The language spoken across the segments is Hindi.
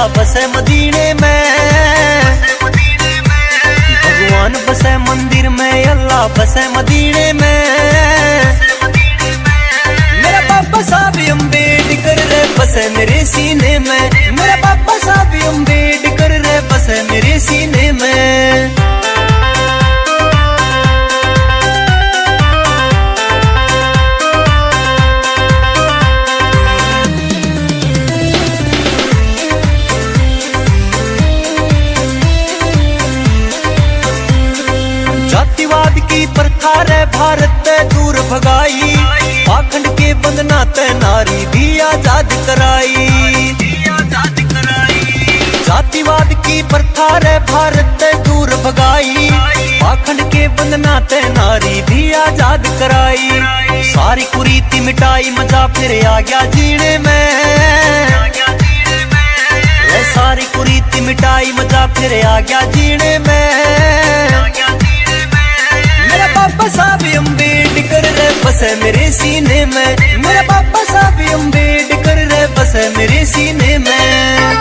अल्लाह बसे मदीने में, भगवान बसे मंदिर में, अल्लाह बसे मदीने में। मेरा बाबा साहब अम्बेडकर रे बसे मेरे सीने में, मेरा बाबा साहब अम्बेडकर रे बसे मेरे सीने में। जातिवाद की प्रथा रे भारत दूर भगाई, पाखंड के बंधना ते नारी भी आजाद कराई। जातिवाद की प्रथा रे भारत दूर भगाई, पाखंड के बंधना ते नारी भी आजाद कराई। सारी कुरीति मिटाई मजा फिर आ गया जीने में, सारी कुरीति मिटाई मजा फिर आ गया जीने में। मेरा बाबा साहब अम्बेडकर रे बसे मेरे सीने में, मेरा बाबा साहब अम्बेडकर रे बसे मेरे सीने में।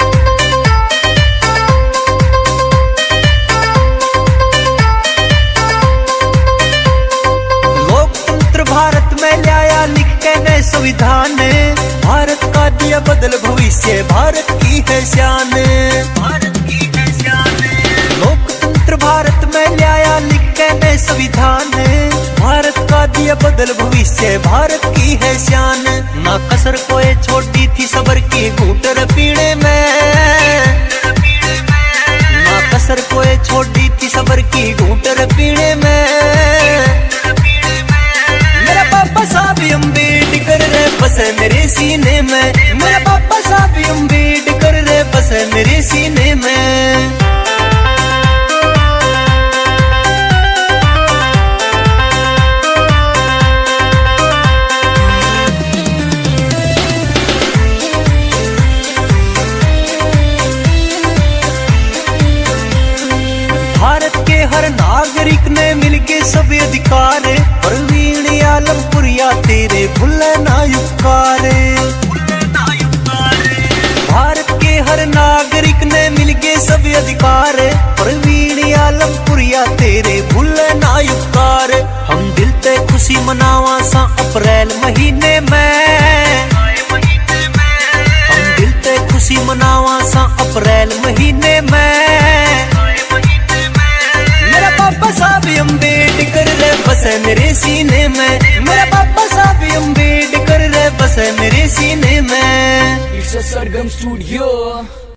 लोकतंत्र भारत में लाया लिख के नए संविधान, भारत का दिया बदल भविष्य भारत की है शान, भारत की है शान। लोकतंत्र भारत में लाया लिख के नए संविधान, भारत का दिया बदल भविष्य भारत की है शान। ना कसर कोई छोड़ी थी सबर की घूंटर पीने में, ना कसर कोई छोड़ी थी सबर की घूंटर पीने में। मेरा बाबा साहब अम्बेडकर रे बसे मेरे सीने में, मेरा बाबा साहब अम्बेडकर रे बसे मेरे सीने में। भारत के हर नागरिक ने मिलके सभी अधिकार, परवीन आलमपुरिया तेरे भूले ना उपकार। भारत के हर नागरिक ने मिलके सभी अधिकार, परवीन आलमपुरिया तेरे भूले ना उपकार। हम दिल ते खुशी मनावा सा अप्रैल महीने में, हम दिल ते खुशी मनावा सा अप्रैल महीने में। मेरा बाबा साहब अम्बेडकर रे बसे मेरे सीने में, मेरा बाबा साहब अम्बेडकर रे बसे मेरे सीने में। It's a Sargam Studio.